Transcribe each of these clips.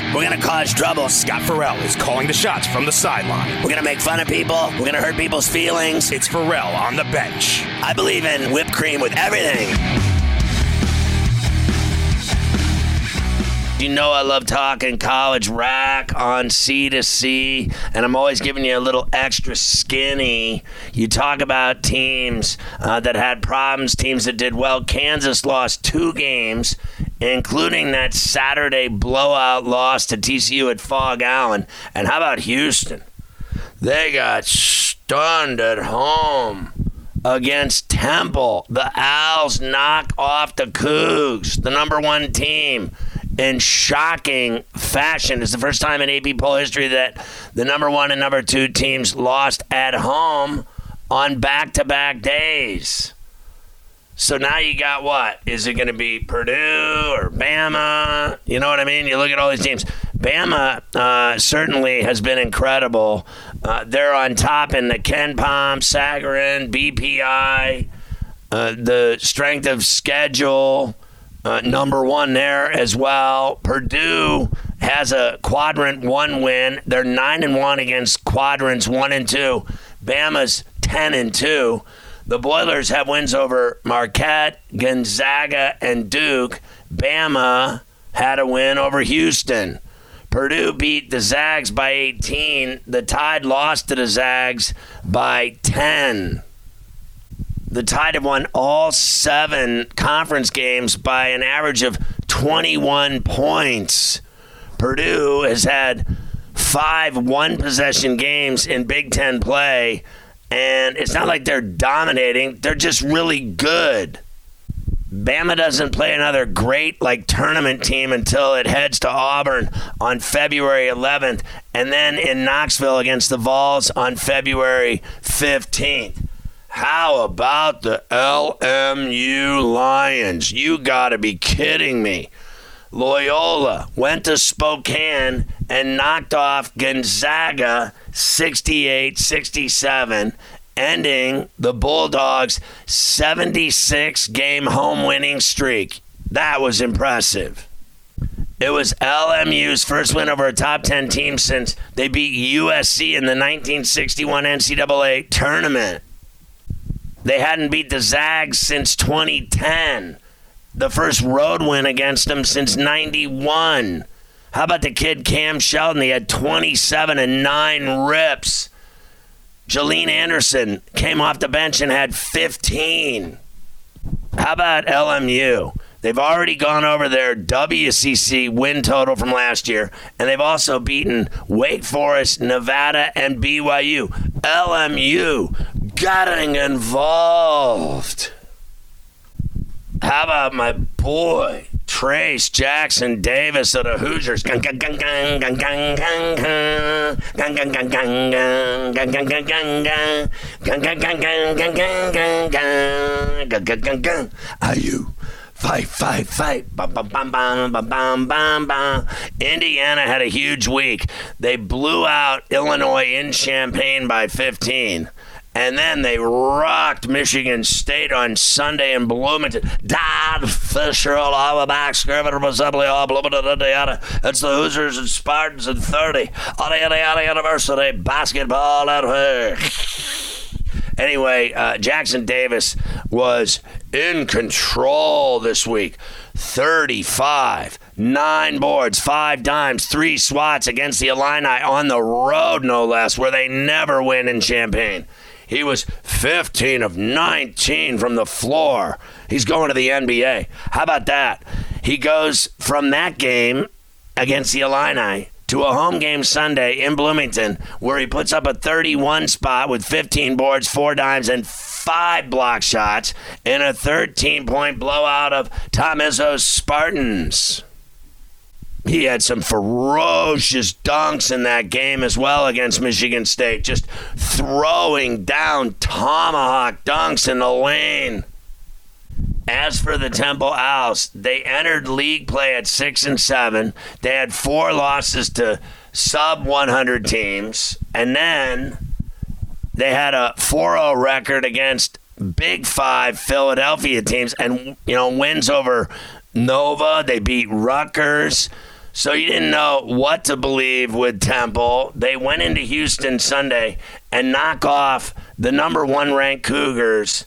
We're going to cause trouble. Scott Farrell is calling the shots from the sideline. We're going to make fun of people. We're going to hurt people's feelings. It's Farrell on the bench. I believe in whipped cream with everything. You know I love talking college rack on C2C, and I'm always giving you a little extra skinny. You talk about teams that had problems, teams that did well. Kansas lost 2 games, including that Saturday blowout loss to TCU at Fog Allen. And how about Houston? They got stunned at home against Temple. The Owls knock off the Cougs, the number 1 team, in shocking fashion. It's the first time in AP poll history that the number 1 and number 2 teams lost at home on back-to-back days. So now you got what? Is it going to be Purdue or Bama? You know what I mean? You look at all these teams. Bama certainly has been incredible. They're on top in the Ken Pom, Sagarin, BPI, the strength of schedule. Number 1 there as well. Purdue has a quadrant 1 win. They're 9-1 against quadrants 1 and 2. Bama's 10-2. The Boilers have wins over Marquette, Gonzaga, and Duke. Bama had a win over Houston. Purdue beat the Zags by 18. The Tide lost to the Zags by 10. The Tide have won all 7 conference games by an average of 21 points. Purdue has had 5 one-possession games in Big Ten play, and it's not like they're dominating. They're just really good. Bama doesn't play another great tournament team until it heads to Auburn on February 11th, and then in Knoxville against the Vols on February 15th. How about the LMU Lions? You got to be kidding me. Loyola went to Spokane and knocked off Gonzaga 68-67, ending the Bulldogs' 76-game home winning streak. That was impressive. It was LMU's first win over a top 10 team since they beat USC in the 1961 NCAA tournament. They hadn't beat the Zags since 2010. The first road win against them since 91. How about the kid Cam Sheldon? He had 27 and 9 rips. Jalene Anderson came off the bench and had 15. How about LMU? They've already gone over their WCC win total from last year, and they've also beaten Wake Forest, Nevada, and BYU. LMU getting involved. How about my boy, Trace Jackson Davis of the Hoosiers? Are you? Fight. Bum, bum, bum, bum, bum, bum, bum, bum. Indiana had a huge week. They blew out Illinois in Champaign by 15. And then they rocked Michigan State on Sunday in Bloomington. Dodd, Fisher, all our back, Scrivener, Assembly, all blah, blah, blah, blah. That's the Hoosiers and Spartans in 30. Yada University, basketball at her. Anyway, Jackson Davis was in control this week. 35, 9 boards, 5 dimes, 3 swats against the Illini on the road, no less, where they never win in Champaign. He was 15 of 19 from the floor. He's going to the NBA. How about that? He goes from that game against the Illini to a home game Sunday in Bloomington where he puts up a 31 spot with 15 boards, 4 dimes, and 5 block shots in a 13-point blowout of Tom Izzo's Spartans. He had some ferocious dunks in that game as well against Michigan State, just throwing down tomahawk dunks in the lane. As for the Temple Owls, they entered league play at 6-7. They had 4 losses to sub-100 teams, and then they had a 4-0 record against Big 5 Philadelphia teams, and wins over Nova. They beat Rutgers. So you didn't know what to believe with Temple. They went into Houston Sunday and knock off the number 1 ranked Cougars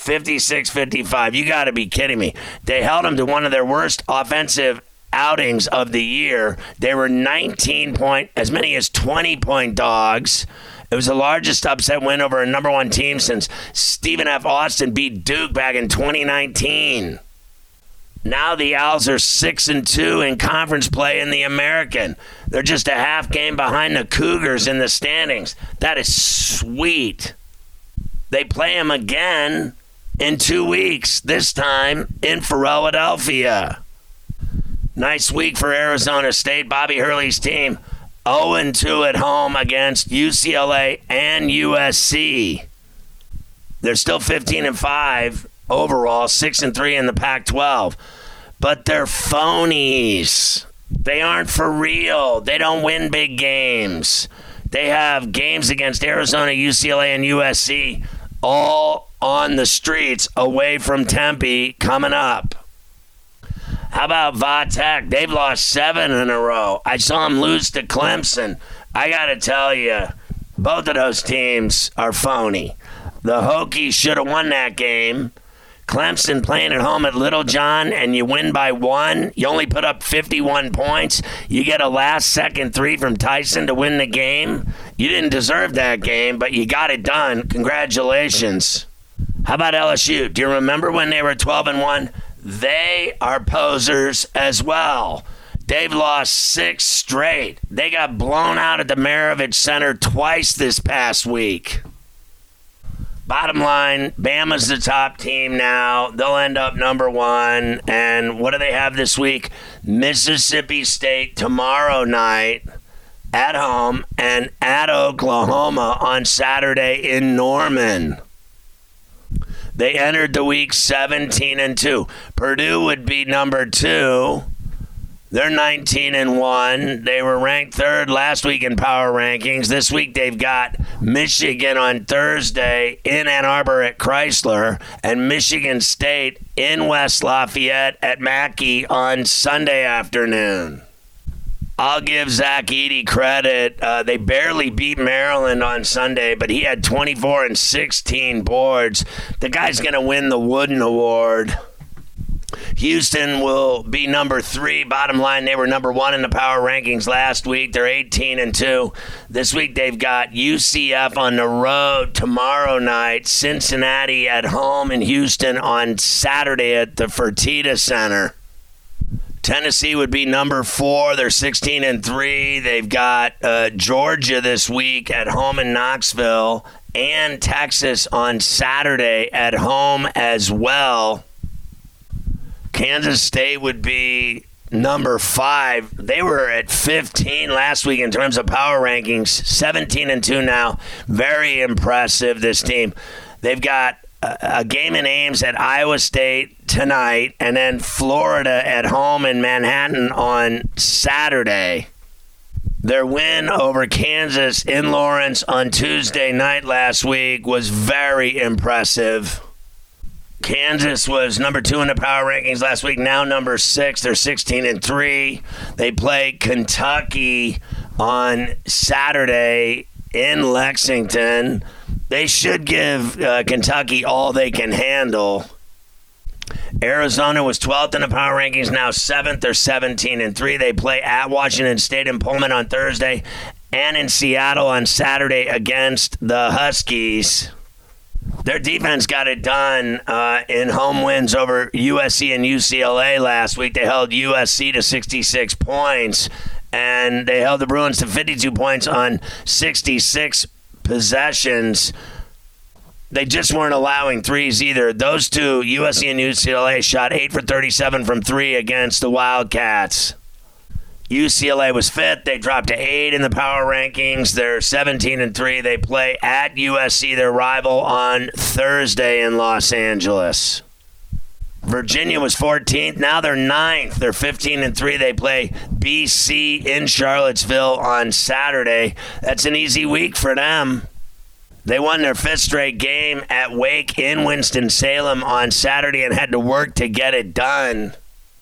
56-55. You got to be kidding me. They held them to one of their worst offensive outings of the year. They were 19-point, as many as 20-point dogs. It was the largest upset win over a number 1 team since Stephen F. Austin beat Duke back in 2019. Now the Owls are 6-2 in conference play in the American. They're just a half game behind the Cougars in the standings. That is sweet. They play them again in 2 weeks, this time in Philadelphia. Nice week for Arizona State. Bobby Hurley's team 0-2 at home against UCLA and USC. They're still 15-5 overall, 6-3 in the Pac-12. But they're phonies. They aren't for real. They don't win big games. They have games against Arizona, UCLA, and USC all on the streets away from Tempe coming up. How about Va-Tech? They've lost 7 in a row. I saw them lose to Clemson. I got to tell you, both of those teams are phony. The Hokies should have won that game. Clemson playing at home at Little John, and you win by 1. You only put up 51 points. You get a last-second 3 from Tyson to win the game. You didn't deserve that game, but you got it done. Congratulations. How about LSU? Do you remember when they were 12-1? They are posers as well. They've lost 6 straight. They got blown out at the Maravich Center twice this past week. Bottom line, Bama's the top team now. They'll end up number 1. And what do they have this week? Mississippi State tomorrow night at home and at Oklahoma on Saturday in Norman. They entered the week 17-2. Purdue would be number 2. They're 19-1. They were ranked 3rd last week in power rankings. This week they've got Michigan on Thursday in Ann Arbor at Chrysler and Michigan State in West Lafayette at Mackey on Sunday afternoon. I'll give Zach Edey credit. They barely beat Maryland on Sunday, but he had 24 and 16 boards. The guy's going to win the Wooden Award. Houston will be number 3. Bottom line, they were number 1 in the power rankings last week. They're 18-2. This week they've got UCF on the road tomorrow night, Cincinnati at home in Houston on Saturday at the Fertitta Center. Tennessee would be number 4. They're 16-3. They've got Georgia this week at home in Knoxville and Texas on Saturday at home as well. Kansas State would be number 5. They were at 15 last week in terms of power rankings, 17-2 now. Very impressive, this team. They've got a game in Ames at Iowa State tonight, and then Florida at home in Manhattan on Saturday. Their win over Kansas in Lawrence on Tuesday night last week was very impressive. Kansas was number 2 in the power rankings last week, now number 6. They're 16-3. They play Kentucky on Saturday in Lexington. They should give Kentucky all they can handle. Arizona was 12th in the power rankings, now 7th. They're 17-3. They play at Washington State in Pullman on Thursday and in Seattle on Saturday against the Huskies. Their defense got it done in home wins over USC and UCLA last week. They held USC to 66 points, and they held the Bruins to 52 points on 66 possessions. They just weren't allowing threes either. Those two, USC and UCLA, shot 8 for 37 from 3 against the Wildcats. UCLA was 5th. They dropped to 8 in the power rankings. They're 17-3. They play at USC, their rival, on Thursday in Los Angeles. Virginia was 14th. Now they're 9th. They're 15-3. They play BC in Charlottesville on Saturday. That's an easy week for them. They won their 5th straight game at Wake in Winston-Salem on Saturday and had to work to get it done.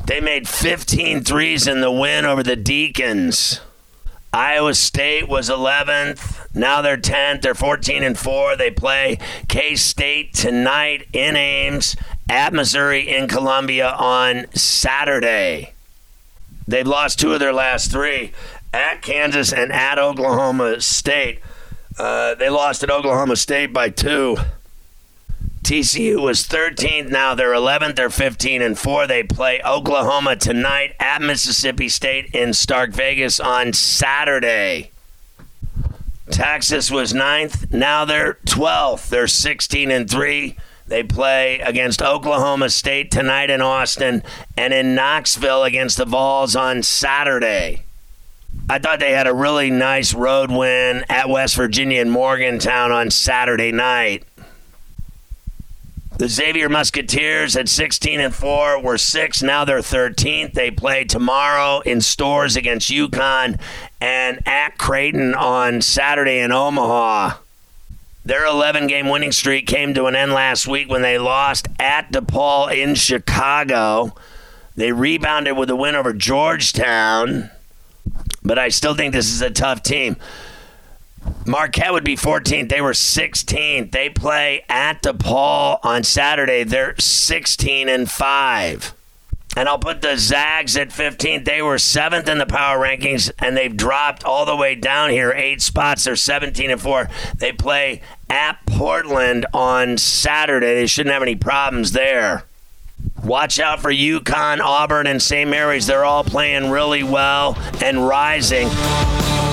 They made 15 threes in the win over the Deacons. Iowa State was 11th. Now they're 10th. They're 14-4. They play K-State tonight in Ames, at Missouri in Columbia on Saturday. They've lost 2 of their last 3, at Kansas and at Oklahoma State. They lost at Oklahoma State by 2. TCU was 13th. Now they're 11th. They're 15-4. They play Oklahoma tonight at Mississippi State in Stark Vegas on Saturday. Texas was 9th. Now they're 12th. They're 16-3. They play against Oklahoma State tonight in Austin and in Knoxville against the Vols on Saturday. I thought they had a really nice road win at West Virginia and Morgantown on Saturday night. The Xavier Musketeers at 16-4 were 6th. Now they're 13th. They play tomorrow in Stores against UConn and at Creighton on Saturday in Omaha. Their 11-game winning streak came to an end last week when they lost at DePaul in Chicago. They rebounded with a win over Georgetown, but I still think this is a tough team. Marquette would be 14th. They were 16th. They play at DePaul on Saturday. They're 16-5. And I'll put the Zags at 15th. They were 7th in the power rankings, and they've dropped all the way down here 8 spots. They're 17-4. They play at Portland on Saturday. They shouldn't have any problems there. Watch out for UConn, Auburn, and St. Mary's. They're all playing really well and rising.